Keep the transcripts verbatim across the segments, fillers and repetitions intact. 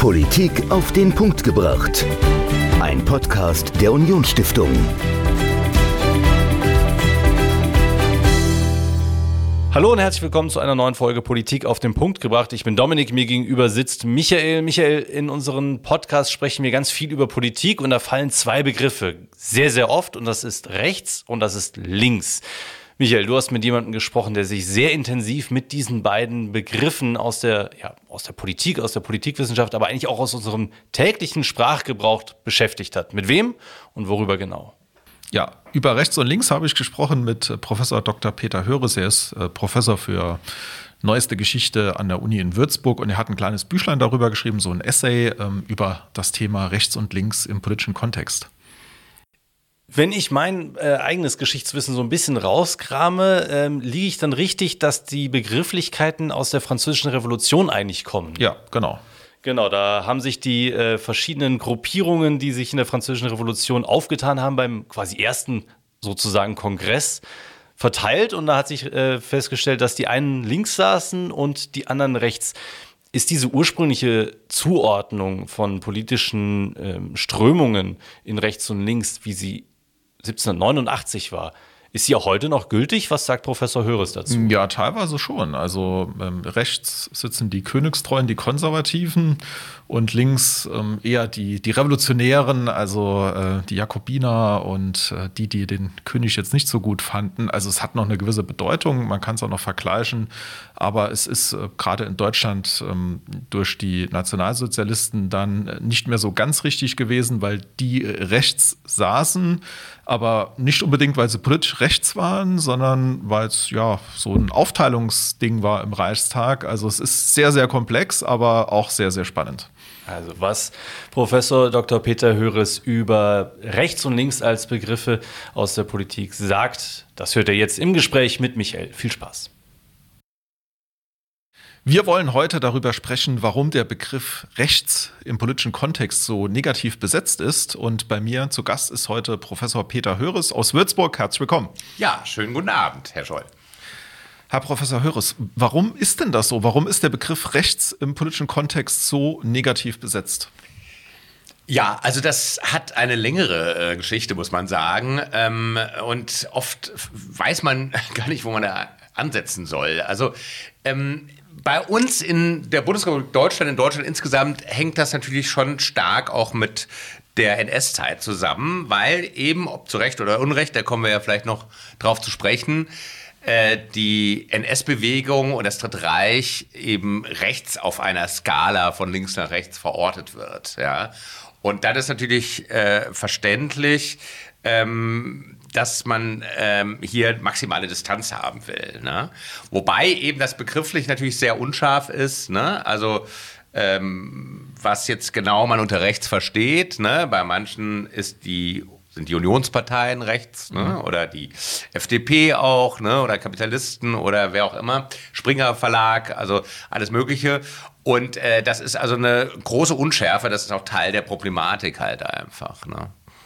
Politik auf den Punkt gebracht. Ein Podcast der Unionsstiftung. Hallo und herzlich willkommen zu einer neuen Folge Politik auf den Punkt gebracht. Ich bin Dominik, mir gegenüber sitzt Michael. Michael, in unserem Podcast sprechen wir ganz viel über Politik und da fallen zwei Begriffe sehr, sehr oft und das ist rechts und das ist links. Michael, du hast mit jemandem gesprochen, der sich sehr intensiv mit diesen beiden Begriffen aus der, ja, aus der Politik, aus der Politikwissenschaft, aber eigentlich auch aus unserem täglichen Sprachgebrauch beschäftigt hat. Mit wem und worüber genau? Ja, über rechts und links habe ich gesprochen mit Professor Doktor Peter Höres. Er ist äh, Professor für neueste Geschichte an der Uni in Würzburg und er hat ein kleines Büchlein darüber geschrieben, so ein Essay ähm, über das Thema rechts und links im politischen Kontext. Wenn ich mein äh, eigenes Geschichtswissen so ein bisschen rauskrame, ähm, liege ich dann richtig, dass die Begrifflichkeiten aus der Französischen Revolution eigentlich kommen? Ja, genau. Genau, da haben sich die äh, verschiedenen Gruppierungen, die sich in der Französischen Revolution aufgetan haben, beim quasi ersten sozusagen Kongress verteilt. Und da hat sich äh, festgestellt, dass die einen links saßen und die anderen rechts. Ist diese ursprüngliche Zuordnung von politischen ähm, Strömungen in rechts und links, wie sie siebzehnhundertneunundachtzig war, ist sie auch heute noch gültig? Was sagt Professor Höres dazu? Ja, teilweise schon. Also ähm, rechts sitzen die Königstreuen, die Konservativen und links ähm, eher die, die Revolutionären, also äh, die Jakobiner und äh, die, die den König jetzt nicht so gut fanden. Also es hat noch eine gewisse Bedeutung, man kann es auch noch vergleichen, aber es ist äh, gerade in Deutschland ähm, durch die Nationalsozialisten dann nicht mehr so ganz richtig gewesen, weil die rechts saßen, aber nicht unbedingt, weil sie politisch rechts waren, sondern weil es ja so ein Aufteilungsding war im Reichstag. Also es ist sehr, sehr komplex, aber auch sehr, sehr spannend. Also was Professor Doktor Peter Höres über rechts und links als Begriffe aus der Politik sagt, das hört ihr jetzt im Gespräch mit Michael. Viel Spaß. Wir wollen heute darüber sprechen, warum der Begriff rechts im politischen Kontext so negativ besetzt ist. Und bei mir zu Gast ist heute Professor Peter Höres aus Würzburg. Herzlich willkommen. Ja, schönen guten Abend, Herr Scholl. Herr Professor Höres, warum ist denn das so? Warum ist der Begriff rechts im politischen Kontext so negativ besetzt? Ja, also das hat eine längere äh, Geschichte, muss man sagen. Ähm, und oft weiß man gar nicht, wo man da ansetzen soll. Also ähm, bei uns in der Bundesrepublik Deutschland, in Deutschland insgesamt, hängt das natürlich schon stark auch mit der N S-Zeit zusammen, weil eben, ob zu Recht oder Unrecht, da kommen wir ja vielleicht noch drauf zu sprechen, äh, die N S-Bewegung und das Dritte Reich eben rechts auf einer Skala von links nach rechts verortet wird. Ja? Und dann ist natürlich äh, verständlich, ähm, dass man ähm, hier maximale Distanz haben will. Ne? Wobei eben das begrifflich natürlich sehr unscharf ist. Ne? Also ähm, was jetzt genau man unter rechts versteht. Ne? Bei manchen ist die, sind die Unionsparteien rechts, ne? Mhm. Oder die F D P auch, ne? Oder Kapitalisten oder wer auch immer. Springer Verlag, also alles Mögliche. Und äh, das ist also eine große Unschärfe. Das ist auch Teil der Problematik halt einfach. Ne?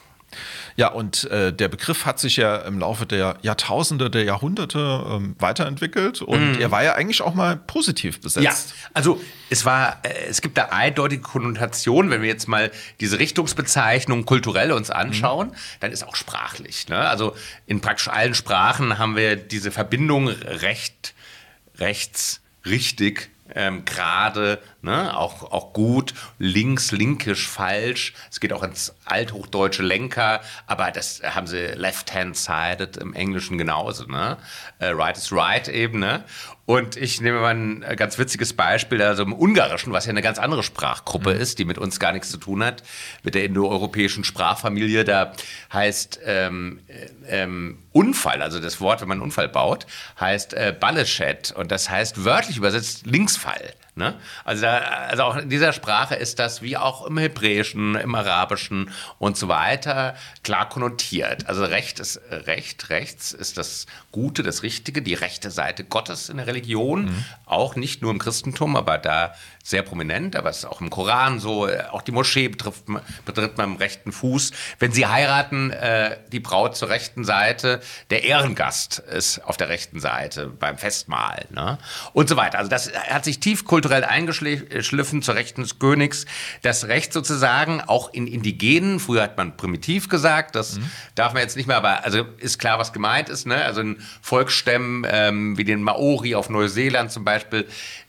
Ja, und äh, der Begriff hat sich ja im Laufe der Jahrtausende, der Jahrhunderte ähm, weiterentwickelt und mm. er war ja eigentlich auch mal positiv besetzt. Ja, also es war, äh, es gibt da eindeutige Konnotationen, wenn wir jetzt mal diese Richtungsbezeichnung kulturell uns anschauen, mm. dann ist auch sprachlich. Ne? Also in praktisch allen Sprachen haben wir diese Verbindung recht, rechts, richtig, Ähm, gerade, ne, auch, auch gut, links, linkisch, falsch. Es geht auch ins althochdeutsche Lenker, aber das haben sie left-hand-sided im Englischen genauso, ne? Äh, right is right eben, ne? Und ich nehme mal ein ganz witziges Beispiel, also im Ungarischen, was ja eine ganz andere Sprachgruppe mhm. ist, die mit uns gar nichts zu tun hat, mit der indoeuropäischen Sprachfamilie. Da heißt ähm, ähm, Unfall, also das Wort, wenn man einen Unfall baut, heißt äh, Balleschet und das heißt wörtlich übersetzt Linksfall. Ne? Also, da, also auch in dieser Sprache ist das wie auch im Hebräischen, im Arabischen und so weiter klar konnotiert. Also Recht ist Recht, rechts ist das Gute, das Richtige, die rechte Seite Gottes in der Religion, mhm. auch nicht nur im Christentum, aber da sehr prominent, aber es ist auch im Koran so, auch die Moschee betrifft, betritt man am rechten Fuß. Wenn sie heiraten, äh, die Braut zur rechten Seite, der Ehrengast ist auf der rechten Seite beim Festmahl, ne? Und so weiter. Also das hat sich tief kulturell eingeschliffen zur Rechten des Königs. Das Recht sozusagen auch in Indigenen, früher hat man primitiv gesagt, das mhm. darf man jetzt nicht mehr, aber also ist klar, was gemeint ist, ne? Also in Volksstämmen ähm, wie den Maori auf Neuseeland zum Beispiel,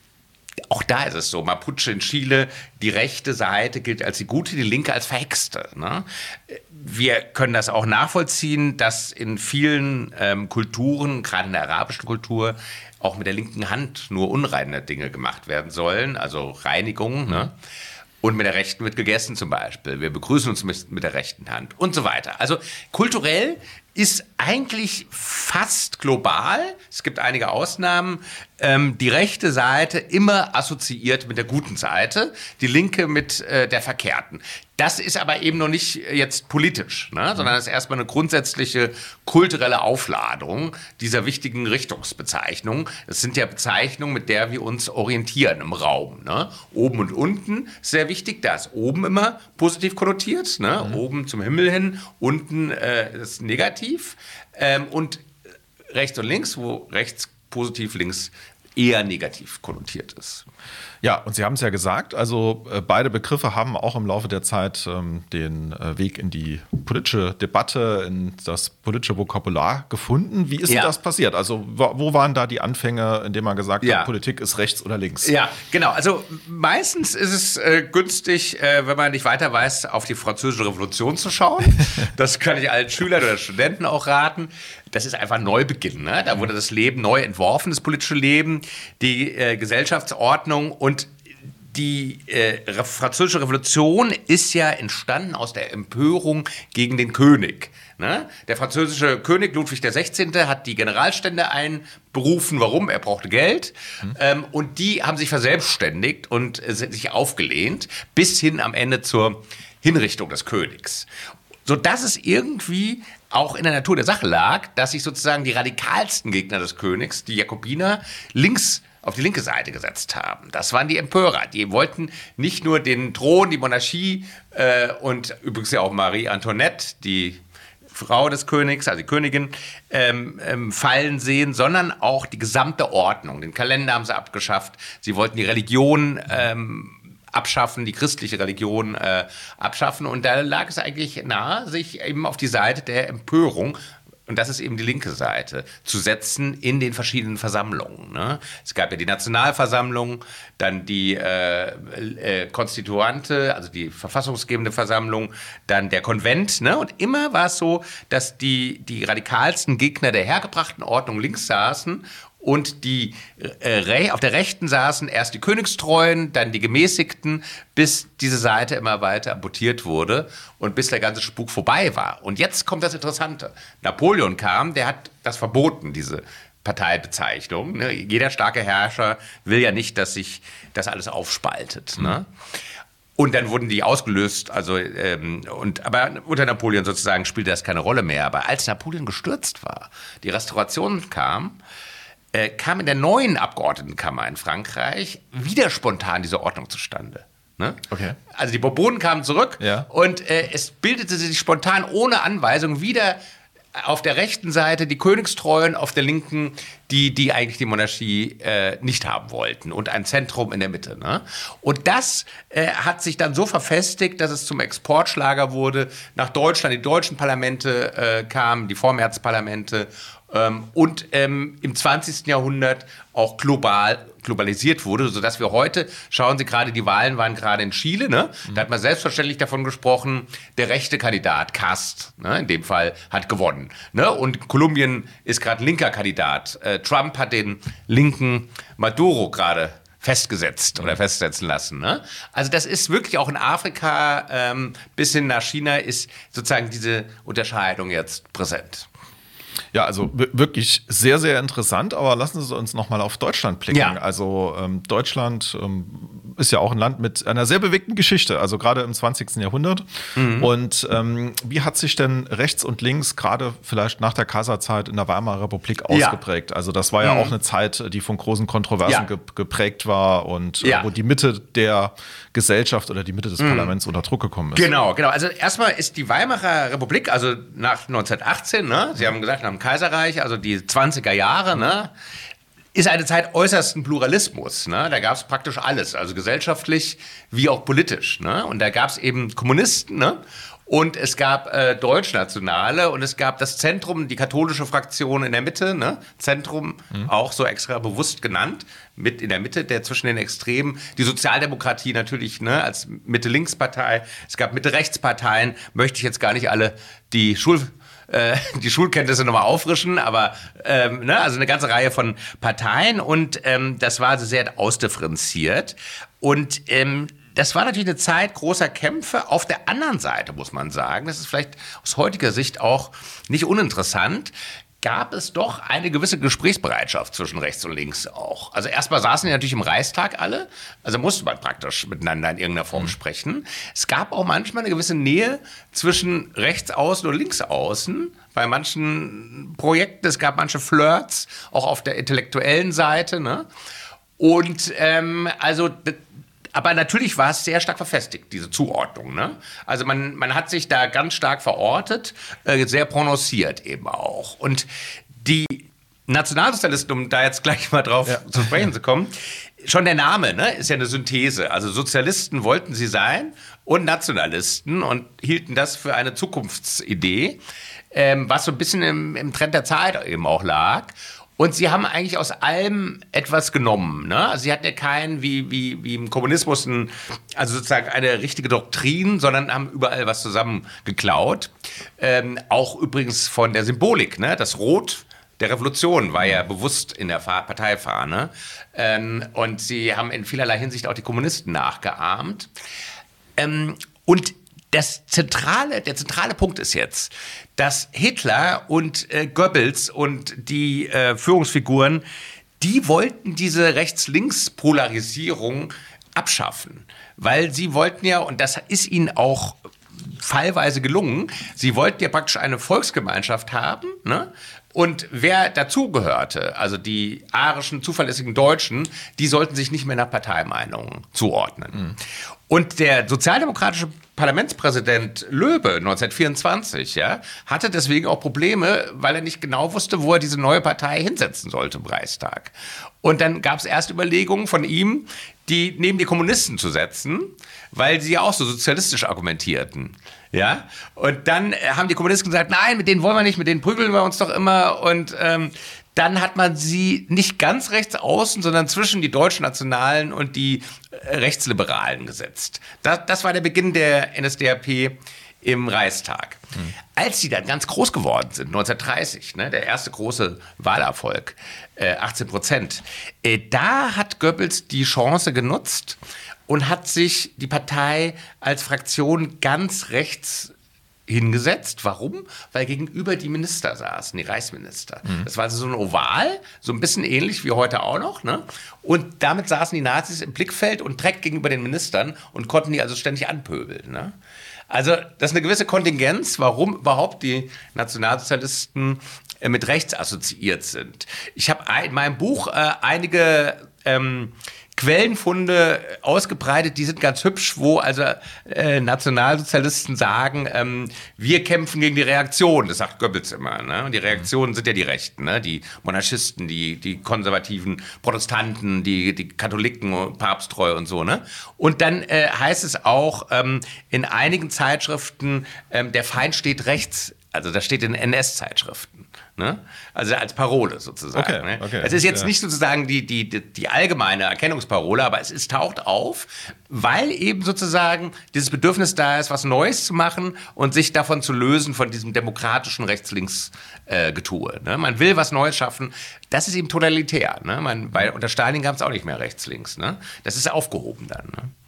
auch da ist es so, Mapuche in Chile, die rechte Seite gilt als die gute, die linke als Verhexte. Ne? Wir können das auch nachvollziehen, dass in vielen ähm, Kulturen, gerade in der arabischen Kultur, auch mit der linken Hand nur unreine Dinge gemacht werden sollen, also Reinigung, mhm. ne? Und mit der rechten wird gegessen zum Beispiel. Wir begrüßen uns mit, mit der rechten Hand und so weiter. Also kulturell ist eigentlich fast global, es gibt einige Ausnahmen, ähm, die rechte Seite immer assoziiert mit der guten Seite, die linke mit äh, der verkehrten. Das ist aber eben noch nicht jetzt politisch, ne? Sondern das ist erstmal eine grundsätzliche kulturelle Aufladung dieser wichtigen Richtungsbezeichnungen. Das sind ja Bezeichnungen, mit der wir uns orientieren im Raum. Ne? Oben und unten ist sehr wichtig, da ist oben immer positiv konnotiert, ne? Mhm. Oben zum Himmel hin, unten äh, ist negativ. Ähm, und rechts und links, wo rechts positiv, links eher negativ konnotiert ist. Ja, und Sie haben es ja gesagt, also äh, beide Begriffe haben auch im Laufe der Zeit ähm, den äh, Weg in die politische Debatte, in das politische Vokabular gefunden. Wie ist ja. das passiert? Also wo, wo waren da die Anfänge, in denen man gesagt ja. hat, Politik ist rechts oder links? Ja, genau. Also meistens ist es äh, günstig, äh, wenn man nicht weiter weiß, auf die Französische Revolution zu schauen. Das kann ich allen Schülern oder Studenten auch raten. Das ist einfach ein Neubeginn. Ne? Da wurde das Leben neu entworfen, das politische Leben, die äh, Gesellschaftsordnung. Und die äh, Französische Revolution ist ja entstanden aus der Empörung gegen den König. Ne? Der französische König Ludwig der Sechzehnte hat die Generalstände einberufen. Warum? Er brauchte Geld. Mhm. Ähm, und die haben sich verselbstständigt und äh, sich aufgelehnt, bis hin am Ende zur Hinrichtung des Königs. Sodass es irgendwie auch in der Natur der Sache lag, dass sich sozusagen die radikalsten Gegner des Königs, die Jakobiner, links auf die linke Seite gesetzt haben. Das waren die Empörer. Die wollten nicht nur den Thron, die Monarchie äh, und übrigens ja auch Marie Antoinette, die Frau des Königs, also die Königin, ähm, ähm, fallen sehen, sondern auch die gesamte Ordnung. Den Kalender haben sie abgeschafft. Sie wollten die Religion ähm, abschaffen, die christliche Religion äh, abschaffen. Und da lag es eigentlich nahe, sich eben auf die Seite der Empörung, und das ist eben die linke Seite, zu setzen in den verschiedenen Versammlungen. Ne? Es gab ja die Nationalversammlung, dann die äh, äh, Konstituante, also die verfassungsgebende Versammlung, dann der Konvent. Ne? Und immer war es so, dass die, die radikalsten Gegner der hergebrachten Ordnung links saßen und die äh, auf der Rechten saßen erst die Königstreuen, dann die Gemäßigten, bis diese Seite immer weiter amputiert wurde und bis der ganze Spuk vorbei war. Und jetzt kommt das Interessante. Napoleon kam, der hat das verboten, diese Parteibezeichnung. Ne? Jeder starke Herrscher will ja nicht, dass sich das alles aufspaltet. Mhm. Ne? Und dann wurden die ausgelöst, also ähm, und aber unter Napoleon sozusagen spielte das keine Rolle mehr. Aber als Napoleon gestürzt war, die Restauration kam, kam in der neuen Abgeordnetenkammer in Frankreich wieder spontan diese Ordnung zustande. Ne? Okay. Also die Bourbonen kamen zurück ja. und äh, es bildete sich spontan ohne Anweisung wieder auf der rechten Seite die Königstreuen, auf der linken die, die eigentlich die Monarchie äh, nicht haben wollten und ein Zentrum in der Mitte. Ne? Und das äh, hat sich dann so verfestigt, dass es zum Exportschlager wurde. Nach Deutschland, die deutschen Parlamente äh, kamen, die Vormärzparlamente. Ähm, und ähm, im zwanzigsten Jahrhundert auch global globalisiert wurde, sodass wir heute, schauen Sie gerade, die Wahlen waren gerade in Chile, ne? Mhm. Da hat man selbstverständlich davon gesprochen, der rechte Kandidat, Cast, ne? In dem Fall, hat gewonnen. Ne? Und Kolumbien ist gerade linker Kandidat. Äh, Trump hat den linken Maduro gerade festgesetzt oder festsetzen lassen. Ne? Also das ist wirklich auch in Afrika ähm, bis hin nach China ist sozusagen diese Unterscheidung jetzt präsent. Ja, also w- wirklich sehr, sehr interessant, aber lassen Sie uns nochmal auf Deutschland blicken. Ja. Also ähm, Deutschland ähm, ist ja auch ein Land mit einer sehr bewegten Geschichte, also gerade im zwanzigsten Jahrhundert. Mhm. Und ähm, wie hat sich denn rechts und links gerade vielleicht nach der Kaiserzeit in der Weimarer Republik ausgeprägt? Ja. Also das war ja mhm. auch eine Zeit, die von großen Kontroversen ja. ge- geprägt war und ja. äh, wo die Mitte der Gesellschaft oder die Mitte des mhm. Parlaments unter Druck gekommen ist. Genau, genau. Also erstmal ist die Weimarer Republik, also nach neunzehnhundertachtzehn, ne, Sie haben gesagt, nach dem Kaiserreich, also die zwanziger Jahre, ne, ist eine Zeit äußersten Pluralismus. Ne? Da gab es praktisch alles, also gesellschaftlich wie auch politisch. Ne? Und da gab es eben Kommunisten, ne? Und es gab äh, Deutschnationale und es gab das Zentrum, die katholische Fraktion in der Mitte, ne? Zentrum, mhm. auch so extra bewusst genannt, mit in der Mitte, der zwischen den Extremen, die Sozialdemokratie natürlich, ne, als Mitte-Links-Partei, es gab Mitte-Rechts-Parteien, möchte ich jetzt gar nicht alle die Schul... die Schulkenntnisse nochmal auffrischen, aber ähm, ne, also eine ganze Reihe von Parteien und ähm, das war sehr ausdifferenziert und ähm, das war natürlich eine Zeit großer Kämpfe. Auf der anderen Seite muss man sagen, das ist vielleicht aus heutiger Sicht auch nicht uninteressant, gab es doch eine gewisse Gesprächsbereitschaft zwischen rechts und links auch. Also erstmal saßen die natürlich im Reichstag alle, also musste man praktisch miteinander in irgendeiner Form mhm. sprechen. Es gab auch manchmal eine gewisse Nähe zwischen Rechtsaußen und Linksaußen bei manchen Projekten. Es gab manche Flirts, auch auf der intellektuellen Seite. Ne? Und ähm, also... Aber natürlich war es sehr stark verfestigt, diese Zuordnung. Ne? Also man, man hat sich da ganz stark verortet, äh, sehr prononciert eben auch. Und die Nationalsozialisten, um da jetzt gleich mal drauf ja. zu sprechen zu kommen, schon der Name, ne, ist ja eine Synthese. Also Sozialisten wollten sie sein und Nationalisten und hielten das für eine Zukunftsidee, ähm, was so ein bisschen im, im Trend der Zeit eben auch lag. Und sie haben eigentlich aus allem etwas genommen. Ne? Also sie hatten ja keinen, wie, wie, wie im Kommunismus, ein, also sozusagen eine richtige Doktrin, sondern haben überall was zusammengeklaut. Ähm, auch übrigens von der Symbolik. Ne? Das Rot der Revolution war ja bewusst in der Parteifahne. Ähm, und sie haben in vielerlei Hinsicht auch die Kommunisten nachgeahmt. Ähm, und Das zentrale, der zentrale Punkt ist jetzt, dass Hitler und äh, Goebbels und die äh, Führungsfiguren, die wollten diese Rechts-Links-Polarisierung abschaffen. Weil sie wollten ja, und das ist ihnen auch fallweise gelungen, sie wollten ja praktisch eine Volksgemeinschaft haben, ne? Und wer dazugehörte, also die arischen, zuverlässigen Deutschen, die sollten sich nicht mehr nach Parteimeinungen zuordnen. Mhm. Und der sozialdemokratische Parlamentspräsident Löbe neunzehnhundertvierundzwanzig ja, hatte deswegen auch Probleme, weil er nicht genau wusste, wo er diese neue Partei hinsetzen sollte im Reichstag. Und dann gab es erst Überlegungen von ihm, die neben die Kommunisten zu setzen, weil sie ja auch so sozialistisch argumentierten. Ja? Und dann haben die Kommunisten gesagt, nein, mit denen wollen wir nicht, mit denen prügeln wir uns doch immer. Und ähm, dann hat man sie nicht ganz rechts außen, sondern zwischen die Deutschnationalen und die äh, Rechtsliberalen gesetzt. Das, das war der Beginn der N S D A P im Reichstag. Hm. Als sie dann ganz groß geworden sind, neunzehnhundertdreißig, ne, der erste große Wahlerfolg, äh, achtzehn Prozent, äh, da hat Goebbels die Chance genutzt und hat sich die Partei als Fraktion ganz rechts hingesetzt. Warum? Weil gegenüber die Minister saßen, die Reichsminister. Mhm. Das war also so ein Oval, so ein bisschen ähnlich wie heute auch noch. Ne? Und damit saßen die Nazis im Blickfeld und direkt gegenüber den Ministern und konnten die also ständig anpöbeln. Ne? Also das ist eine gewisse Kontingenz, warum überhaupt die Nationalsozialisten äh, mit rechts assoziiert sind. Ich habe in meinem Buch äh, einige ähm, Quellenfunde ausgebreitet, die sind ganz hübsch, wo also äh, Nationalsozialisten sagen, ähm, wir kämpfen gegen die Reaktion, das sagt Goebbels immer. Ne? Und die Reaktionen sind ja die Rechten, ne? Die Monarchisten, die, die konservativen Protestanten, die, die Katholiken, papsttreu und so. Ne? Und dann äh, heißt es auch ähm, in einigen Zeitschriften, ähm, der Feind steht rechts. Also das steht in N S-Zeitschriften, ne? Also als Parole sozusagen. Okay, ne? Okay, es ist jetzt ja. nicht sozusagen die, die, die, die allgemeine Erkennungsparole, aber es ist, taucht auf, weil eben sozusagen dieses Bedürfnis da ist, was Neues zu machen und sich davon zu lösen, von diesem demokratischen Rechts-Links-Getue. Ne? Man will was Neues schaffen. Das ist eben totalitär. Ne? Man, bei, unter Stalin gab es auch nicht mehr Rechts-Links. Ne? Das ist aufgehoben dann. Ne?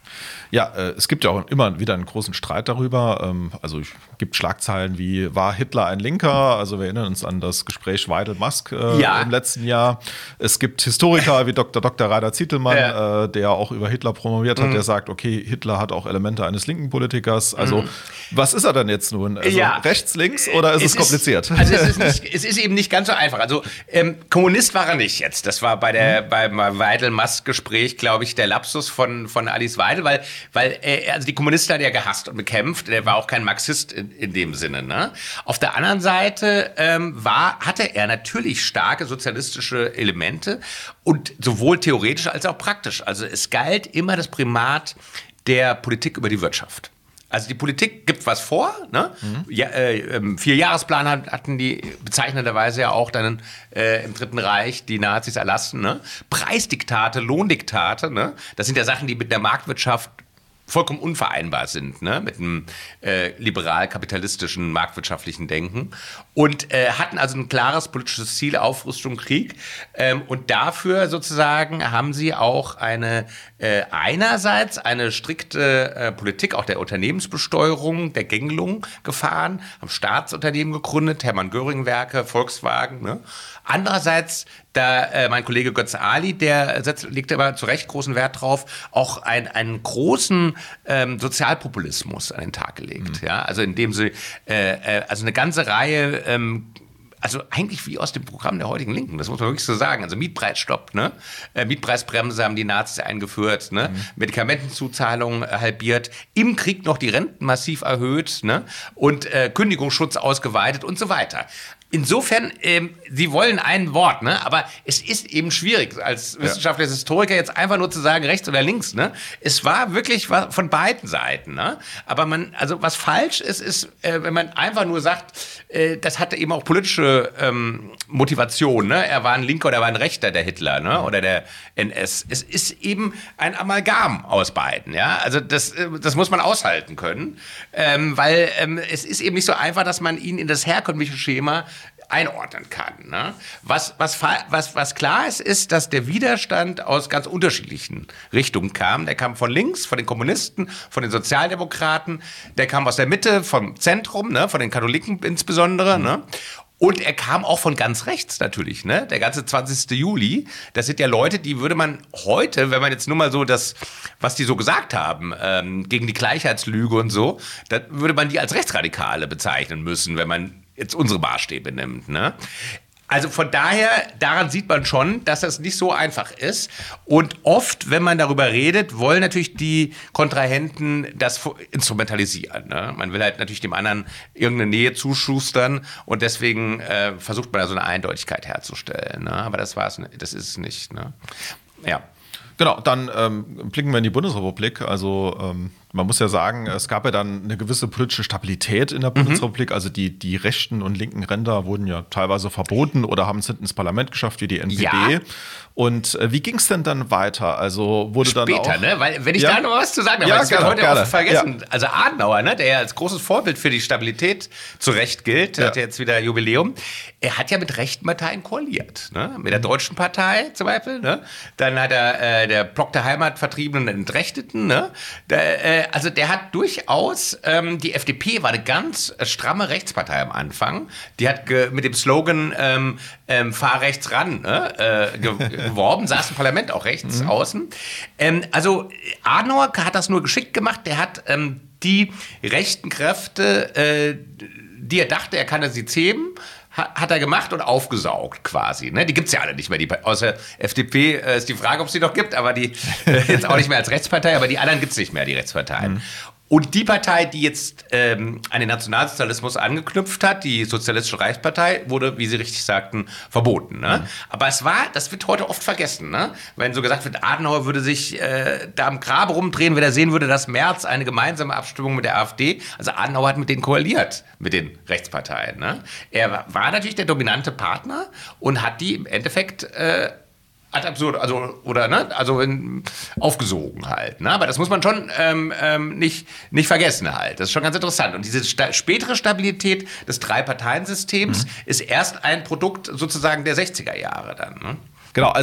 Ja, äh, es gibt ja auch immer wieder einen großen Streit darüber. Ähm, also es gibt Schlagzeilen wie, war Hitler ein Linker? Also wir erinnern uns an das Gespräch Weidel-Musk äh, ja. im letzten Jahr. Es gibt Historiker wie Doktor Doktor Rainer Zietelmann, ja. äh, der auch über Hitler promoviert hat, mhm. der sagt, okay, Hitler hat auch Elemente eines linken Politikers. Also mhm. was ist er denn jetzt nun? Also ja. rechts, links oder ist es, es kompliziert? Ist, also es ist, nicht, es ist eben nicht ganz so einfach. Also ähm, Kommunist war er nicht jetzt. Das war bei der mhm. beim Weidel-Musk-Gespräch, glaube ich, der Lapsus von, von Alice Weidel, weil Weil er, also die Kommunisten hat er gehasst und bekämpft. Er war auch kein Marxist in, in dem Sinne. Ne? Auf der anderen Seite ähm, war, hatte er natürlich starke sozialistische Elemente und sowohl theoretisch als auch praktisch. Also es galt immer das Primat der Politik über die Wirtschaft. Also die Politik gibt was vor, ne? Mhm. Ja, äh, Vierjahresplan hatten die bezeichnenderweise ja auch dann äh, im Dritten Reich die Nazis erlassen, ne? Preisdiktate, Lohndiktate, ne? Das sind ja Sachen, die mit der Marktwirtschaft vollkommen unvereinbar sind, ne, mit einem äh, liberal-kapitalistischen, marktwirtschaftlichen Denken und äh, hatten also ein klares politisches Ziel, Aufrüstung, Krieg ähm, und dafür sozusagen haben sie auch eine äh, einerseits eine strikte äh, Politik auch der Unternehmensbesteuerung, der Gängelung gefahren, haben Staatsunternehmen gegründet, Hermann-Göring-Werke, Volkswagen, ne? Andererseits, da äh, mein Kollege Götz Ali, der setzt, legt aber zu Recht großen Wert drauf, auch ein, einen großen ähm, Sozialpopulismus an den Tag gelegt. Mhm. Ja? Also indem sie äh, äh, also eine ganze Reihe ähm, also eigentlich wie aus dem Programm der heutigen Linken, das muss man wirklich so sagen. Also Mietpreisstopp, ne? Äh, Mietpreisbremse haben die Nazis eingeführt, ne? Mhm. Medikamentenzuzahlungen äh, halbiert, im Krieg noch die Renten massiv erhöht, ne? Und äh, Kündigungsschutz ausgeweitet und so weiter. Insofern, ähm, Sie wollen ein Wort, ne? Aber es ist eben schwierig, als ja. wissenschaftlicher Historiker jetzt einfach nur zu sagen, rechts oder links, ne? Es war wirklich von beiden Seiten, ne? Aber man, also was falsch ist, ist, äh, wenn man einfach nur sagt, äh, das hatte eben auch politische ähm, Motivation, ne? Er war ein Linker oder er war ein Rechter, der Hitler, ne? Oder der N S. Es ist eben ein Amalgam aus beiden, ja? Also das, äh, das muss man aushalten können, ähm, weil ähm, es ist eben nicht so einfach, dass man ihn in das herkömmliche Schema einordnen kann. Ne? Was, was, was, was klar ist, ist, dass der Widerstand aus ganz unterschiedlichen Richtungen kam. Der kam von links, von den Kommunisten, von den Sozialdemokraten, der kam aus der Mitte, vom Zentrum, ne? Von den Katholiken insbesondere. Mhm. Ne? Und er kam auch von ganz rechts natürlich, ne? Der ganze zwanzigsten Juli, das sind ja Leute, die würde man heute, wenn man jetzt nur mal so das, was die so gesagt haben, ähm, gegen die Gleichheitslüge und so, dann würde man die als Rechtsradikale bezeichnen müssen, wenn man jetzt unsere Maßstäbe nimmt, ne? Also von daher, daran sieht man schon, dass das nicht so einfach ist. Und oft, wenn man darüber redet, wollen natürlich die Kontrahenten das instrumentalisieren. Ne? Man will halt natürlich dem anderen irgendeine Nähe zuschustern und deswegen äh, versucht man da so eine Eindeutigkeit herzustellen. Ne? Aber das war's, das ist es nicht. Ne? Ja. Genau, dann ähm, blicken wir in die Bundesrepublik. Also ähm, man muss ja sagen, es gab ja dann eine gewisse politische Stabilität in der Bundesrepublik. Mhm. Also die, die rechten und linken Ränder wurden ja teilweise verboten oder haben es hinten ins Parlament geschafft, wie die N P D. Ja. Und äh, wie ging es denn dann weiter? Also wurde Später, dann auch, ne? Weil, wenn ich ja? da noch was zu sagen habe, ja, das wird heute gerne. oft vergessen. Ja. Also Adenauer, ne? Der ja als großes Vorbild für die Stabilität zu Recht gilt, ja. hat jetzt wieder Jubiläum. Er hat ja mit rechten Parteien koaliert. Ne? Mit der Deutschen Partei zum Beispiel. Ne? Dann hat er äh, der Block der Heimatvertriebenen und Entrechteten. Ne? Der, äh, also der hat durchaus, ähm, die F D P war eine ganz äh, stramme Rechtspartei am Anfang. Die hat ge- mit dem Slogan ähm, ähm, fahr rechts ran ne? äh, ge- geworben, saß im Parlament auch rechts mhm. außen. Ähm, also Adenauer hat das nur geschickt gemacht. Der hat ähm, die rechten Kräfte, äh, die er dachte, er kann sie zähmen, hat er gemacht und aufgesaugt quasi. Ne? Die gibt's ja alle nicht mehr. Die, außer F D P äh, ist die Frage, ob es die noch gibt, aber die äh, jetzt auch nicht mehr als Rechtspartei, aber die anderen gibt's nicht mehr, die Rechtsparteien. Mhm. Und die Partei, die jetzt ähm, an den Nationalsozialismus angeknüpft hat, die Sozialistische Reichspartei, wurde, wie Sie richtig sagten, verboten. Ne? Mhm. Aber es war, das wird heute oft vergessen. Ne? Wenn so gesagt wird, Adenauer würde sich äh, da am Grabe rumdrehen, wenn er sehen würde, dass Merz eine gemeinsame Abstimmung mit der AfD, also Adenauer hat mit denen koaliert, mit den Rechtsparteien. Ne? Er war natürlich der dominante Partner und hat die im Endeffekt äh, ad absurd, also oder ne, also in, aufgesogen halt. Ne? Aber das muss man schon ähm, ähm, nicht nicht vergessen halt. Das ist schon ganz interessant. Und diese sta- spätere Stabilität des Drei-Parteien-Systems mhm. ist erst ein Produkt sozusagen der sechziger Jahre dann. Ne? Genau, also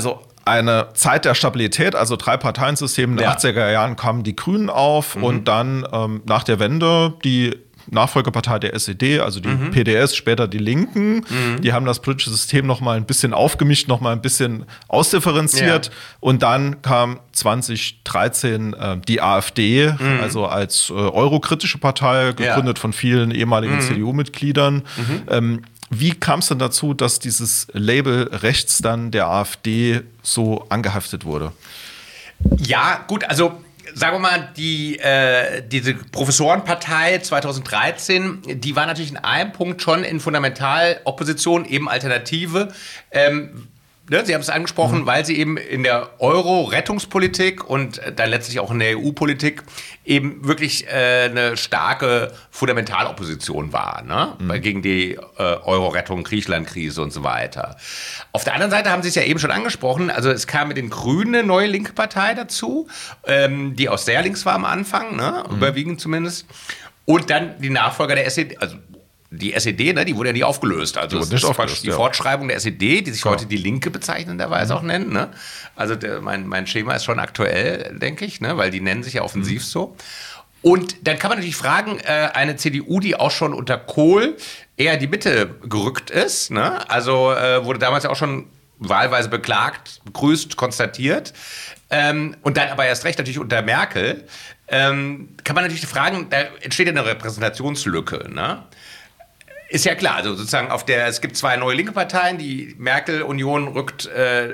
eine Zeit der Stabilität, also Drei-Parteien-System. In den Ja. achtziger Jahren kamen die Grünen auf Mhm. und dann ähm, nach der Wende die Nachfolgepartei der S E D, also die mhm. P D S, später die Linken. Mhm. Die haben das politische System noch mal ein bisschen aufgemischt, noch mal ein bisschen ausdifferenziert. Ja. Und dann kam zwanzig dreizehn äh, die AfD, mhm. also als äh, eurokritische Partei, gegründet ja. von vielen ehemaligen mhm. C D U-Mitgliedern. Mhm. Ähm, Wie kam es denn dazu, dass dieses Label rechts dann der AfD so angehaftet wurde? Ja, gut, also sagen wir mal, die, äh, diese Professorenpartei zweitausenddreizehn, die war natürlich in einem Punkt schon in Fundamentalopposition, eben Alternative. Ähm, Ne, Sie haben es angesprochen, mhm. weil sie eben in der Euro-Rettungspolitik und dann letztlich auch in der E U-Politik eben wirklich äh, eine starke Fundamentalopposition war, ne? Mhm. gegen die äh, Euro-Rettung, Griechenland-Krise und so weiter. Auf der anderen Seite haben Sie es ja eben schon angesprochen, also es kam mit den Grünen eine neue linke Partei dazu, ähm, die auch sehr links war am Anfang, ne? mhm. überwiegend zumindest. Und dann die Nachfolger der S E D, also die S E D, ne, die wurde ja nie aufgelöst. Also das ist aufgelöst, die ja. Fortschreibung der S E D, die sich ja. heute die Linke bezeichnenderweise mhm. auch nennt. Ne? Also der, mein, mein Schema ist schon aktuell, denke ich, ne? weil die nennen sich ja offensiv mhm. so. Und dann kann man natürlich fragen, äh, eine C D U, die auch schon unter Kohl eher in die Mitte gerückt ist, ne? also äh, wurde damals ja auch schon wahlweise beklagt, begrüßt, konstatiert. Ähm, und dann aber erst recht natürlich unter Merkel, ähm, kann man natürlich fragen, da entsteht ja eine Repräsentationslücke, ne? Ist ja klar, also sozusagen auf der, es gibt zwei neue linke Parteien, die Merkel-Union rückt äh,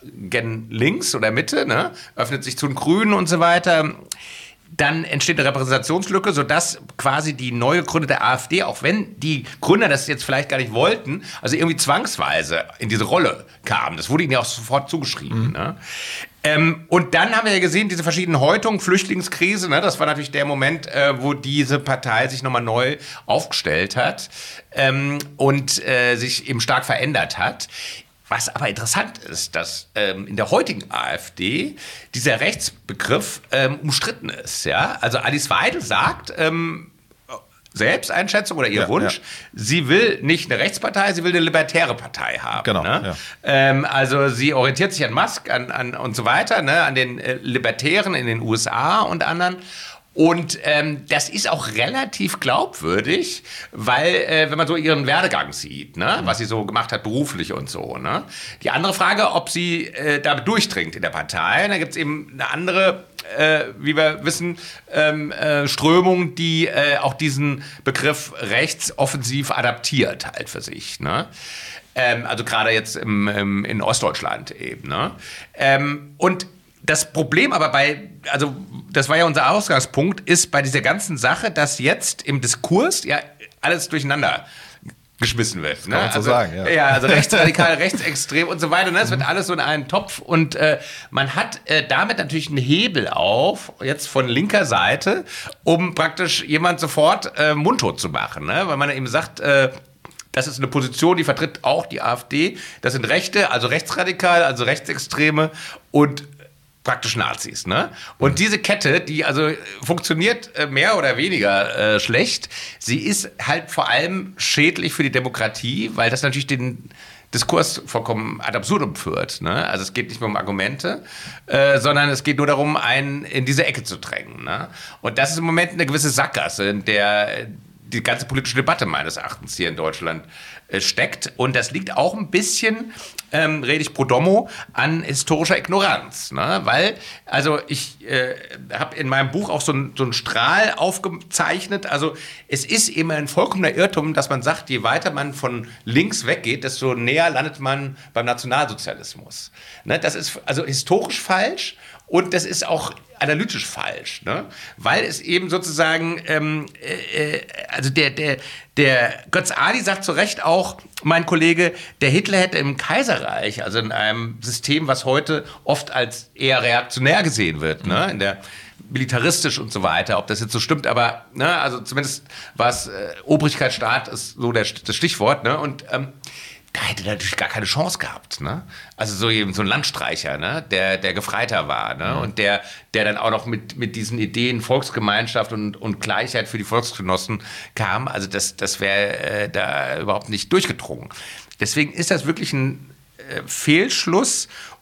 gen links oder Mitte, ne? öffnet sich zu den Grünen und so weiter. Dann entsteht eine Repräsentationslücke, sodass quasi die neue Gründer der AfD, auch wenn die Gründer das jetzt vielleicht gar nicht wollten, also irgendwie zwangsweise in diese Rolle kamen. Das wurde ihnen ja auch sofort zugeschrieben. Mhm. Ne? Ähm, und dann haben wir ja gesehen, diese verschiedenen Häutungen, Flüchtlingskrise, ne, das war natürlich der Moment, äh, wo diese Partei sich nochmal neu aufgestellt hat ähm, und äh, sich eben stark verändert hat. Was aber interessant ist, dass ähm, in der heutigen AfD dieser Rechtsbegriff ähm, umstritten ist. Ja? Also Alice Weidel sagt, ähm, Selbsteinschätzung oder ihr ja, Wunsch, ja. sie will nicht eine Rechtspartei, sie will eine libertäre Partei haben. Genau. Ne? Ja. Ähm, also sie orientiert sich an Musk an, an, und so weiter, ne? an den äh, Libertären in den U S A und anderen. Und ähm, das ist auch relativ glaubwürdig, weil, äh, wenn man so ihren Werdegang sieht, ne, was sie so gemacht hat beruflich und so. Ne. Die andere Frage, ob sie äh, damit durchdringt in der Partei, da gibt es eben eine andere, äh, wie wir wissen, ähm, äh, Strömung, die äh, auch diesen Begriff rechtsoffensiv adaptiert halt für sich. Ne. Ähm, also gerade jetzt im, im, in Ostdeutschland eben. Ne. Ähm, und das Problem aber bei, also das war ja unser Ausgangspunkt, ist bei dieser ganzen Sache, dass jetzt im Diskurs ja alles durcheinander geschmissen wird. Ne? Kann man so also, sagen, ja. Ja, also rechtsradikal, rechtsextrem und so weiter. Ne? Es wird alles so in einen Topf und äh, man hat äh, damit natürlich einen Hebel auf, jetzt von linker Seite, um praktisch jemand sofort äh, mundtot zu machen. Ne? Weil man eben sagt, äh, das ist eine Position, die vertritt auch die AfD. Das sind Rechte, also rechtsradikal, also Rechtsextreme und praktisch Nazis, ne? Und diese Kette, die also funktioniert äh, mehr oder weniger äh, schlecht, sie ist halt vor allem schädlich für die Demokratie, weil das natürlich den Diskurs vollkommen ad absurdum führt, ne? Also es geht nicht mehr um Argumente, äh, sondern es geht nur darum, einen in diese Ecke zu drängen, ne? Und das ist im Moment eine gewisse Sackgasse, in der die ganze politische Debatte meines Erachtens hier in Deutschland äh, steckt. Und das liegt auch ein bisschen, ähm, rede ich pro domo, an historischer Ignoranz. Ne? Weil, also ich äh, habe in meinem Buch auch so, ein, so einen Strahl aufgezeichnet. Also es ist eben ein vollkommener Irrtum, dass man sagt, je weiter man von links weggeht, desto näher landet man beim Nationalsozialismus. Ne? Das ist also historisch falsch. Und das ist auch analytisch falsch, ne? Weil es eben sozusagen, ähm, äh, also der, der, der Götz Adi sagt zu Recht auch, mein Kollege, der Hitler hätte im Kaiserreich, also in einem System, was heute oft als eher reaktionär gesehen wird, ne? In der militaristisch und so weiter, ob das jetzt so stimmt, aber ne, also zumindest was äh, Obrigkeitsstaat ist so der, das Stichwort, ne? Und ähm, da hätte er natürlich gar keine Chance gehabt, ne? Also so eben so ein Landstreicher, ne? Der, der Gefreiter war, ne? Mhm. Und der, der dann auch noch mit, mit diesen Ideen Volksgemeinschaft und, und Gleichheit für die Volksgenossen kam. Also das, das wäre äh, da überhaupt nicht durchgedrungen. Deswegen ist das wirklich ein äh, Fehlschluss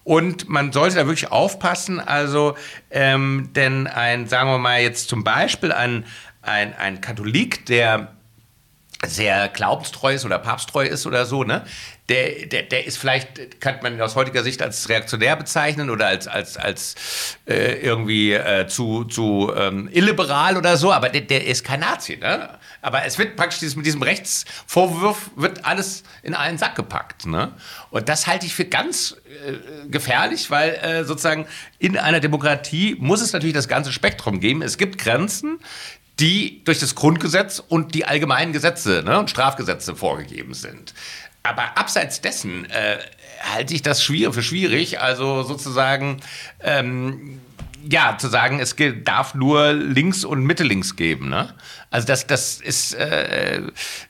Und man sollte da wirklich aufpassen, also, ähm, denn ein, sagen wir mal jetzt zum Beispiel ein, ein, ein Katholik, der sehr glaubenstreu ist oder papsttreu ist oder so, ne? Der, der, der ist vielleicht, kann man aus heutiger Sicht als reaktionär bezeichnen oder als, als, als äh, irgendwie äh, zu, zu ähm, illiberal oder so, aber der, der ist kein Nazi, ne? Aber es wird praktisch dieses, mit diesem Rechtsvorwurf wird alles in einen Sack gepackt, ne? Und das halte ich für ganz äh, gefährlich, weil äh, sozusagen in einer Demokratie muss es natürlich das ganze Spektrum geben. Es gibt Grenzen, die durch das Grundgesetz und die allgemeinen Gesetze, ne, und Strafgesetze vorgegeben sind. Aber abseits dessen äh, halte ich das schwierig, für schwierig, also sozusagen, ähm, ja, zu sagen, es darf nur links und Mitte links geben. Ne? Also das, das ist... Äh,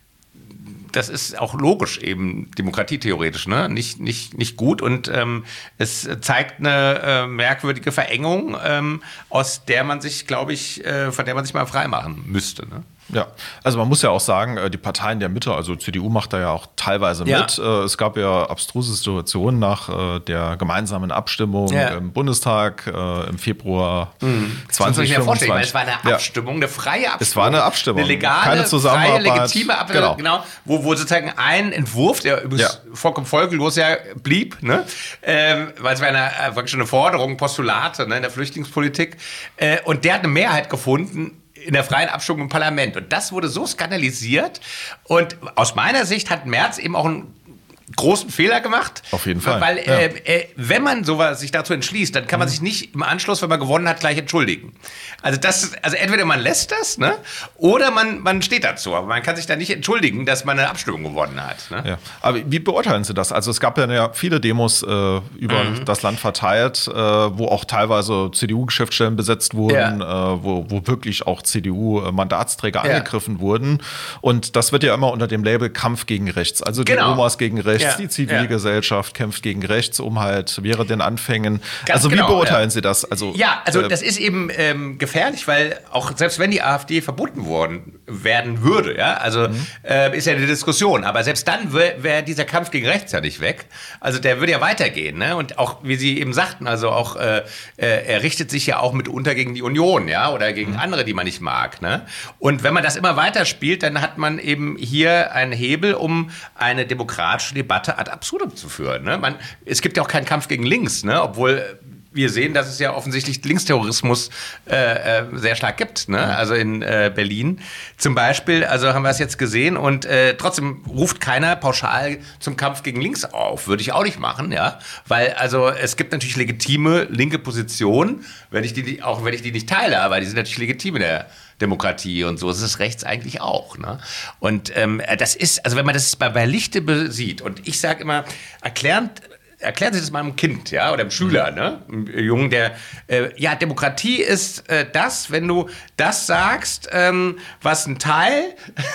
Das ist auch logisch eben, demokratietheoretisch, ne? Nicht, nicht, nicht gut und ähm, es zeigt eine äh, merkwürdige Verengung, ähm, aus der man sich, glaube ich, äh, von der man sich mal freimachen müsste. Ne? Ja, also man muss ja auch sagen, die Parteien der Mitte, also C D U macht da ja auch teilweise ja. mit. Es gab ja abstruse Situationen nach der gemeinsamen Abstimmung ja. im Bundestag im Februar mhm. zwanzig fünfundzwanzig. Vorstellen, weil es war eine Abstimmung, ja. eine freie Abstimmung. Es war eine Abstimmung, eine legale, keine Zusammenarbeit. Freie, legitime Abstimmung, genau. genau, wo, wo sozusagen ein Entwurf, der ja. vollkommen folgenlos ja blieb, ne? ähm, weil es war eine, wirklich eine Forderung, Postulate, ne, in der Flüchtlingspolitik, äh, und der hat eine Mehrheit gefunden in der freien Abstimmung im Parlament. Und das wurde so skandalisiert. Und aus meiner Sicht hat Merz eben auch einen großen Fehler gemacht. Auf jeden Fall. Weil, ja. äh, äh, wenn man sowas sich dazu entschließt, dann kann man mhm. sich nicht im Anschluss, wenn man gewonnen hat, gleich entschuldigen. Also das, also entweder man lässt das, ne, oder man, man steht dazu. Aber man kann sich da nicht entschuldigen, dass man eine Abstimmung gewonnen hat. Ne? Ja. Aber wie beurteilen Sie das? Also es gab ja viele Demos äh, über mhm. das Land verteilt, äh, wo auch teilweise C D U-Geschäftsstellen besetzt wurden, ja. äh, wo, wo wirklich auch C D U-Mandatsträger ja. angegriffen wurden. Und das wird ja immer unter dem Label Kampf gegen Rechts. Also die genau. Omas gegen Rechts. Ja, die Zivilgesellschaft ja. kämpft gegen rechts, um halt während den Anfängen. Ganz also wie genau, beurteilen ja. Sie das? Also, ja, also äh, das ist eben ähm, gefährlich, weil auch selbst wenn die AfD verboten worden werden würde, ja, also mhm. äh, ist ja eine Diskussion, aber selbst dann wäre wär dieser Kampf gegen rechts ja nicht weg. Also der würde ja weitergehen, ne? Und auch, wie Sie eben sagten, also auch äh, er richtet sich ja auch mitunter gegen die Union, ja, oder gegen mhm. andere, die man nicht mag, ne? Und wenn man das immer weiter spielt, dann hat man eben hier einen Hebel, um eine demokratische Debatte ad absurdum zu führen. Ne? Man, es gibt ja auch keinen Kampf gegen links, ne? Obwohl wir sehen, dass es ja offensichtlich Linksterrorismus äh, äh, sehr stark gibt, ne? Also in äh, Berlin zum Beispiel, also haben wir es jetzt gesehen und äh, trotzdem ruft keiner pauschal zum Kampf gegen links auf, würde ich auch nicht machen, ja, weil also es gibt natürlich legitime linke Positionen, wenn ich die, auch wenn ich die nicht teile, aber die sind natürlich legitim in der Demokratie und so ist es rechts eigentlich auch. Ne? Und ähm, das ist, also wenn man das bei, bei Lichte sieht und ich sage immer, erklären, erklären Sie das mal einem Kind, ja, oder einem Schüler, ne, einem Jungen, der, äh, ja, Demokratie ist äh, das, wenn du das sagst, ähm, was ein Teil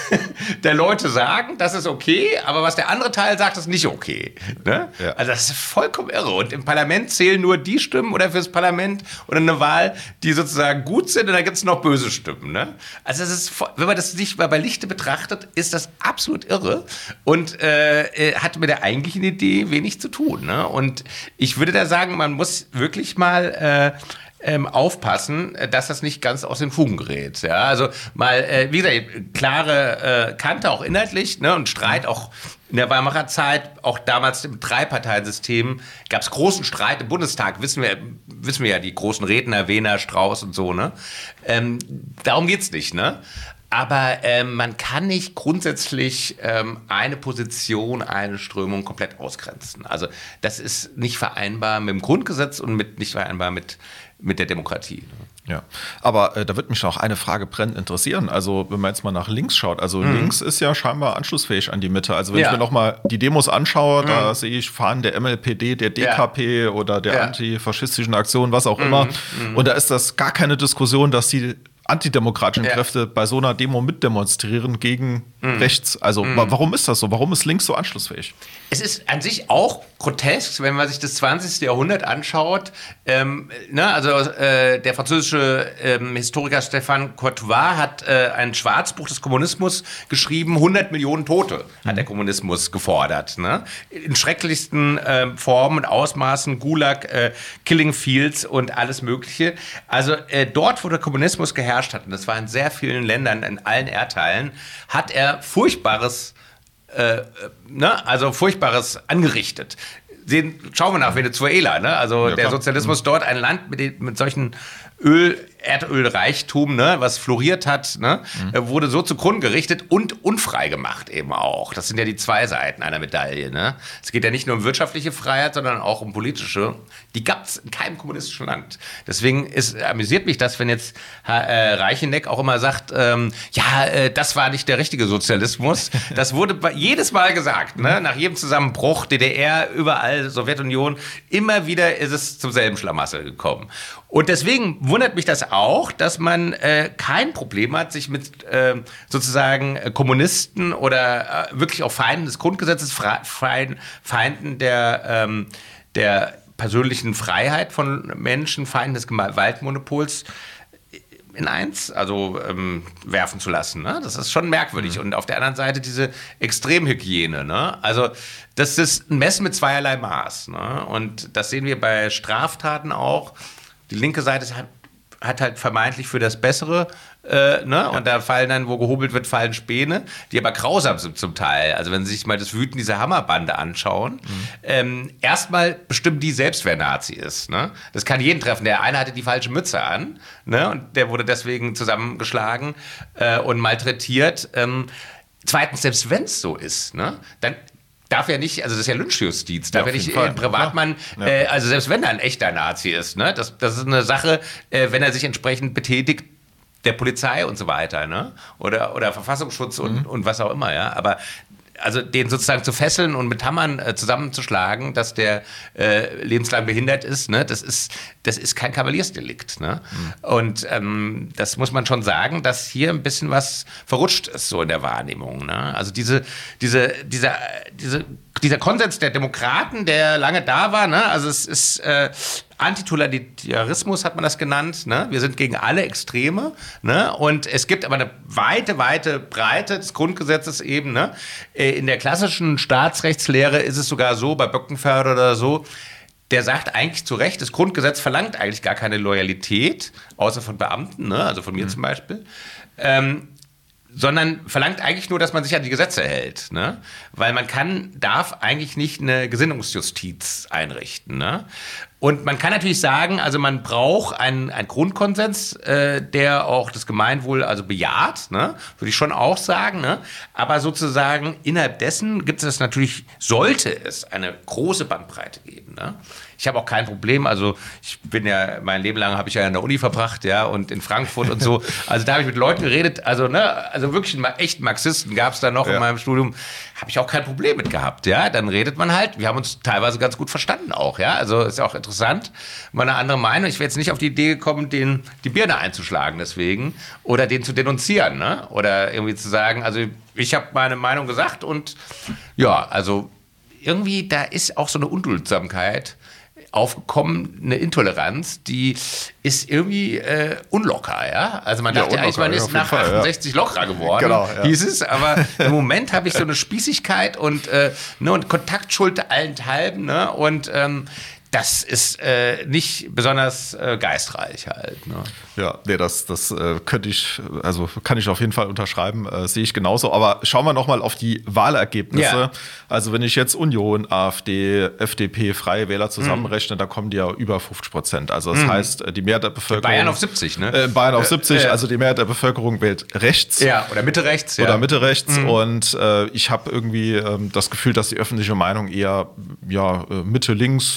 der Leute sagen, das ist okay, aber was der andere Teil sagt, ist nicht okay. Ne? Ja. Also das ist vollkommen irre. Und im Parlament zählen nur die Stimmen oder fürs Parlament oder eine Wahl, die sozusagen gut sind und dann gibt es noch böse Stimmen. Ne? Also das ist, wenn man das nicht mal bei Lichte betrachtet, ist das absolut irre und äh, hat mit der eigentlichen Idee wenig zu tun. Ne? Und ich würde da sagen, man muss wirklich mal äh, ähm, aufpassen, dass das nicht ganz aus den Fugen gerät. Ja? Also mal, äh, wie gesagt, klare äh, Kante auch inhaltlich, ne? Und Streit auch in der Weimarer Zeit, auch damals im Dreiparteiensystem, gab es großen Streit im Bundestag, wissen wir, wissen wir ja, die großen Redner, Wehner, Strauß und so. Ne? Ähm, darum geht's nicht, ne? Aber ähm, man kann nicht grundsätzlich ähm, eine Position, eine Strömung komplett ausgrenzen. Also das ist nicht vereinbar mit dem Grundgesetz und mit, nicht vereinbar mit, mit der Demokratie. Ja, aber äh, da wird mich auch eine Frage brennend interessieren. Also wenn man jetzt mal nach links schaut, also mhm. links ist ja scheinbar anschlussfähig an die Mitte. Also wenn ja. ich mir nochmal die Demos anschaue, mhm. da sehe ich Fahnen der M L P D, der D K P ja. oder der ja. antifaschistischen Aktion, was auch mhm. immer. Mhm. Und da ist das gar keine Diskussion, dass die antidemokratischen Ja. Kräfte bei so einer Demo mitdemonstrieren gegen mm. rechts. Also mm. warum ist das so? Warum ist links so anschlussfähig? Es ist an sich auch grotesk, wenn man sich das zwanzigste Jahrhundert anschaut. Ähm, ne, also äh, der französische ähm, Historiker Stéphane Courtois hat äh, ein Schwarzbuch des Kommunismus geschrieben. hundert Millionen Tote hat mhm. der Kommunismus gefordert. Ne? In schrecklichsten äh, Formen und Ausmaßen, Gulag, äh, Killing Fields und alles Mögliche. Also äh, dort, wo der Kommunismus geherrscht hat, und das war in sehr vielen Ländern, in allen Erdteilen, hat er Furchtbares Äh, ne? Also Furchtbares angerichtet. Sehen, schauen wir nach Venezuela, ne? Also ja, der Sozialismus dort, ein Land mit, den, mit solchen Öl, Erdölreichtum, ne, was floriert hat, ne, mhm. wurde so zugrunde gerichtet und unfrei gemacht eben auch. Das sind ja die zwei Seiten einer Medaille. Ne? Es geht ja nicht nur um wirtschaftliche Freiheit, sondern auch um politische. Die gab es in keinem kommunistischen Land. Deswegen ist, amüsiert mich das, wenn jetzt äh, Reicheneck auch immer sagt, ähm, ja, äh, das war nicht der richtige Sozialismus. Das wurde jedes Mal gesagt, ne? Nach jedem Zusammenbruch, D D R, überall, Sowjetunion, immer wieder ist es zum selben Schlamassel gekommen. Und deswegen wundert mich das auch, dass man äh, kein Problem hat, sich mit äh, sozusagen äh, Kommunisten oder äh, wirklich auch Feinden des Grundgesetzes, Fre- Feinden der, ähm, der persönlichen Freiheit von Menschen, Feinden des Gewaltmonopols in eins, also ähm, werfen zu lassen. Ne? Das ist schon merkwürdig. Mhm. Und auf der anderen Seite diese Extremhygiene. Ne? Also das ist ein Messen mit zweierlei Maß. Ne? Und das sehen wir bei Straftaten auch. Die linke Seite hat, hat halt vermeintlich für das Bessere, äh, ne? Ja. Und da fallen dann, wo gehobelt wird, fallen Späne, die aber grausam sind zum Teil. Also wenn Sie sich mal das Wüten dieser Hammerbande anschauen, mhm. ähm, erstmal bestimmt die selbst, wer Nazi ist. Ne? Das kann jeden treffen. Der eine hatte die falsche Mütze an, ne? Und der wurde deswegen zusammengeschlagen äh, und malträtiert. Ähm, zweitens, selbst wenn es so ist, ne? Dann darf ja nicht, also das ist ja Lynchjustiz, darf ja, ja nicht ein Privatmann, ja. äh, also selbst wenn er ein echter Nazi ist, ne, das, das ist eine Sache, äh, wenn er sich entsprechend betätigt, der Polizei und so weiter, ne, oder, oder Verfassungsschutz und, mhm. und was auch immer, ja, aber also den sozusagen zu fesseln und mit Hammern äh, zusammenzuschlagen, dass der äh, lebenslang behindert ist, ne, das ist, das ist kein Kavaliersdelikt. Ne? Mhm. Und ähm, das muss man schon sagen, dass hier ein bisschen was verrutscht ist, so in der Wahrnehmung. Ne? Also diese, diese, dieser, diese, dieser Konsens der Demokraten, der lange da war, ne? Also es ist äh, Antitotalitarismus, hat man das genannt. Ne? Wir sind gegen alle Extreme. Ne? Und es gibt aber eine weite, weite Breite des Grundgesetzes eben. Ne? In der klassischen Staatsrechtslehre ist es sogar so, bei Böckenförde oder so, der sagt eigentlich zu Recht, das Grundgesetz verlangt eigentlich gar keine Loyalität, außer von Beamten, ne? Also von mir mhm. zum Beispiel. Ähm, sondern verlangt eigentlich nur, dass man sich an die Gesetze hält. Ne? Weil man kann, darf eigentlich nicht eine Gesinnungsjustiz einrichten. Ne? Und man kann natürlich sagen, also man braucht einen, einen Grundkonsens, äh, der auch das Gemeinwohl also bejaht, ne? Würde ich schon auch sagen. Ne? Aber sozusagen innerhalb dessen gibt es natürlich, sollte es eine große Bandbreite geben. Ne? Ich habe auch kein Problem, also ich bin ja, mein Leben lang habe ich ja in der Uni verbracht, ja, und in Frankfurt und so. Also da habe ich mit Leuten geredet, also ne, also wirklich einen echten Marxisten gab es da noch ja. in meinem Studium, habe ich auch kein Problem mit gehabt, ja. Dann redet man halt, wir haben uns teilweise ganz gut verstanden auch, ja. Also ist ja auch interessant, mal eine andere Meinung. Ich wäre jetzt nicht auf die Idee gekommen, den die Birne einzuschlagen deswegen oder den zu denunzieren, ne? Oder irgendwie zu sagen, also ich habe meine Meinung gesagt und ja, also irgendwie da ist auch so eine Unduldsamkeit aufgekommen, eine Intoleranz, die ist irgendwie äh, unlocker, ja. Also man dachte ja, eigentlich, man ist nach Fall, achtundsechzig ja. lockerer geworden, genau, ja. hieß es, aber im Moment habe ich so eine Spießigkeit und, äh, ne, und Kontaktschuld allenthalben, ne, und ähm, das ist äh, nicht besonders äh, geistreich halt. Ne? Ja, nee, das, das äh, könnte ich, also kann ich auf jeden Fall unterschreiben, äh, sehe ich genauso. Aber schauen wir nochmal auf die Wahlergebnisse. Ja. Also wenn ich jetzt Union, AfD, F D P, Freie Wähler zusammenrechne, mhm. da kommen die ja über fünfzig Prozent. Also das mhm. heißt, die Mehrheit der Bevölkerung... Bayern auf siebzig, ne? Äh, Bayern auf siebzig, äh, also die Mehrheit der Bevölkerung wählt rechts. Ja, oder Mitte rechts. Oder ja. Mitte rechts. Mhm. Und äh, ich habe irgendwie ähm, das Gefühl, dass die öffentliche Meinung eher ja, Mitte links oder... Mhm.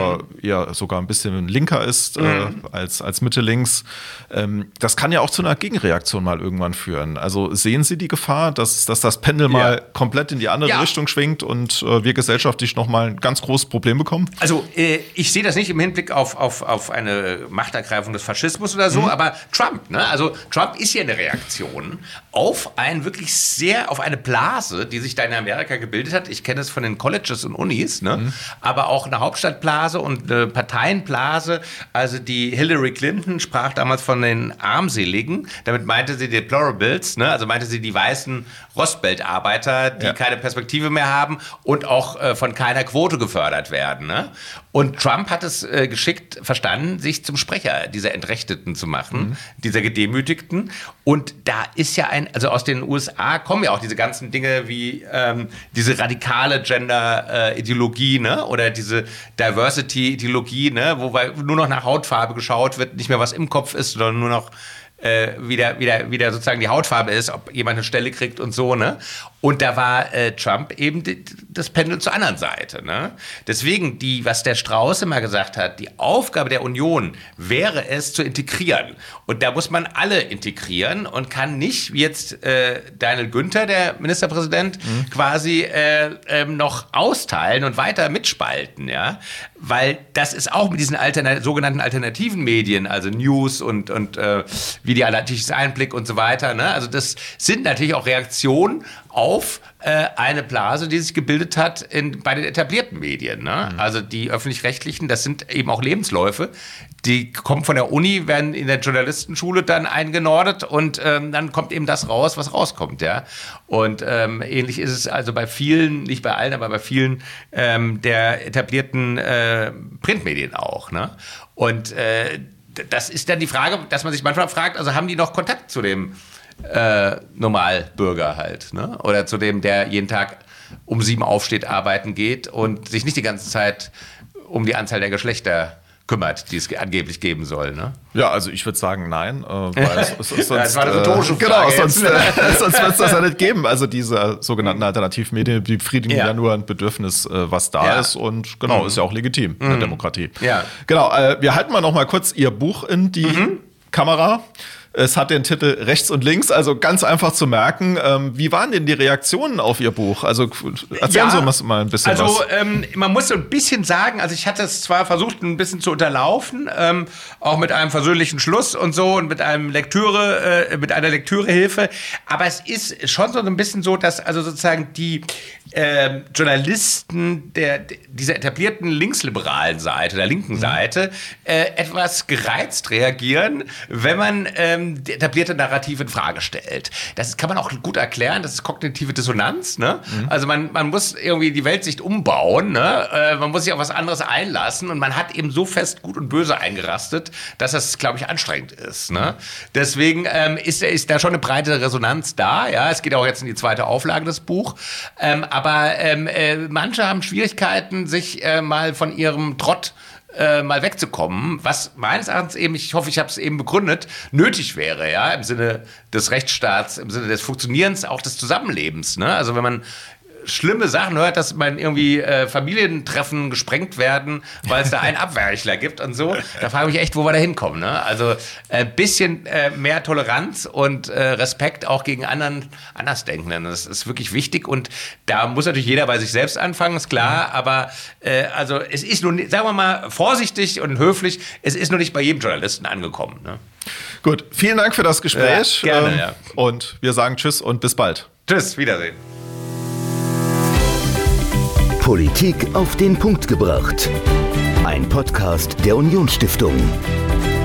oder mhm. eher sogar ein bisschen linker ist mhm. äh, als, als Mitte links. Ähm, das kann ja auch zu einer Gegenreaktion mal irgendwann führen. Also sehen Sie die Gefahr, dass, dass das Pendel ja. mal komplett in die andere ja. Richtung schwingt und äh, wir gesellschaftlich nochmal ein ganz großes Problem bekommen? Also äh, ich sehe das nicht im Hinblick auf, auf, auf eine Machtergreifung des Faschismus oder so, mhm. aber Trump, ne? Also Trump ist ja eine Reaktion auf ein wirklich sehr, auf eine Blase, die sich da in Amerika gebildet hat. Ich kenne es von den Colleges und Unis, ne? Mhm. aber auch eine Hauptstadtblase und eine Parteienblase. Also die Hillary Clinton sprach damals von den Armseligen. Damit meinte sie die Deplorables, ne? Also meinte sie die weißen Rostbeltarbeiter, die ja. keine Perspektive mehr haben und auch äh, von keiner Quote gefördert werden. Ne? Und Trump hat es äh, geschickt verstanden, sich zum Sprecher dieser Entrechteten zu machen, mhm. dieser Gedemütigten. Und da ist ja ein, also aus den U S A kommen ja auch diese ganzen Dinge wie ähm, diese radikale Gender-Ideologie, ne? Oder diese Diversity-Ideologie, ne? Wo nur noch nach Hautfarbe geschaut wird, nicht mehr was im Kopf ist, sondern nur noch äh, wieder, wieder, wieder sozusagen die Hautfarbe ist, ob jemand eine Stelle kriegt und so, ne? Und da war äh, Trump eben die, das Pendel zur anderen Seite, ne? Deswegen, die, was der Strauß immer gesagt hat, die Aufgabe der Union wäre es zu integrieren. Und da muss man alle integrieren und kann nicht, wie jetzt äh, Daniel Günther, der Ministerpräsident, mhm. quasi äh, ähm, noch austeilen und weiter mitspalten, ja? Weil das ist auch mit diesen Altern- sogenannten alternativen Medien, also News und, und äh, Videoanalytisches Einblick und so weiter, ne? Also das sind natürlich auch Reaktionen auf äh, eine Blase, die sich gebildet hat in, bei den etablierten Medien. Ne? Mhm. Also die Öffentlich-Rechtlichen, das sind eben auch Lebensläufe. Die kommen von der Uni, werden in der Journalistenschule dann eingenordet und ähm, dann kommt eben das raus, was rauskommt. Ja? Und ähm, ähnlich ist es also bei vielen, nicht bei allen, aber bei vielen ähm, der etablierten äh, Printmedien auch. Ne? Und äh, das ist dann die Frage, dass man sich manchmal fragt, also haben die noch Kontakt zu dem Äh, Normalbürger halt, ne? Oder zu dem, der jeden Tag um sieben aufsteht, arbeiten geht und sich nicht die ganze Zeit um die Anzahl der Geschlechter kümmert, die es angeblich geben soll, ne? Ja, also ich würde sagen, nein. Äh, weil es, es, es sonst, das war eine rhetorische Frage. Genau, sonst, äh, sonst wird es das ja nicht geben. Also diese sogenannten Alternativmedien, die befriedigen ja. ja nur ein Bedürfnis, äh, was da ja. ist und genau, mhm. ist ja auch legitim in der mhm. Demokratie. Ja. Genau, äh, wir halten mal noch mal kurz Ihr Buch in die mhm. Kamera. Es hat den Titel Rechts und Links, also ganz einfach zu merken. Ähm, wie waren denn die Reaktionen auf Ihr Buch? Also erzählen ja, Sie mal ein bisschen also, was. Also ähm, man muss so ein bisschen sagen, also ich hatte es zwar versucht, ein bisschen zu unterlaufen, ähm, auch mit einem versöhnlichen Schluss und so und mit einem Lektüre, äh, mit einer Lektürehilfe, aber es ist schon so ein bisschen so, dass also sozusagen die äh, Journalisten der, dieser etablierten linksliberalen Seite, der linken mhm. Seite, äh, etwas gereizt reagieren, wenn man ähm, die etablierte Narrative in Frage stellt. Das kann man auch gut erklären, das ist kognitive Dissonanz. Ne? Mhm. Also man, man muss irgendwie die Weltsicht umbauen, ne? äh, man muss sich auf was anderes einlassen und man hat eben so fest Gut und Böse eingerastet, dass das, glaube ich, anstrengend ist. Ne? Deswegen ähm, ist, ist da schon eine breite Resonanz da. Ja? Es geht auch jetzt in die zweite Auflage des Buchs. Ähm, aber ähm, äh, manche haben Schwierigkeiten, sich äh, mal von ihrem Trott Äh, mal wegzukommen, was meines Erachtens eben, ich hoffe, ich habe es eben begründet, nötig wäre, ja, im Sinne des Rechtsstaats, im Sinne des Funktionierens, auch des Zusammenlebens, ne? Also wenn man schlimme Sachen hört, dass man irgendwie äh, Familientreffen gesprengt werden, weil es da einen Abweichler gibt und so, da frage ich mich echt, wo wir da hinkommen, ne? Also ein äh, bisschen äh, mehr Toleranz und äh, Respekt auch gegen anderen Andersdenkenden, das ist wirklich wichtig und da muss natürlich jeder bei sich selbst anfangen, ist klar, aber äh, also es ist nur, sagen wir mal, vorsichtig und höflich, es ist nur nicht bei jedem Journalisten angekommen, ne? Gut, vielen Dank für das Gespräch. Ja, gerne, ähm, ja. Und wir sagen Tschüss und bis bald. Tschüss, Wiedersehen. Politik auf den Punkt gebracht. Ein Podcast der Unionsstiftung.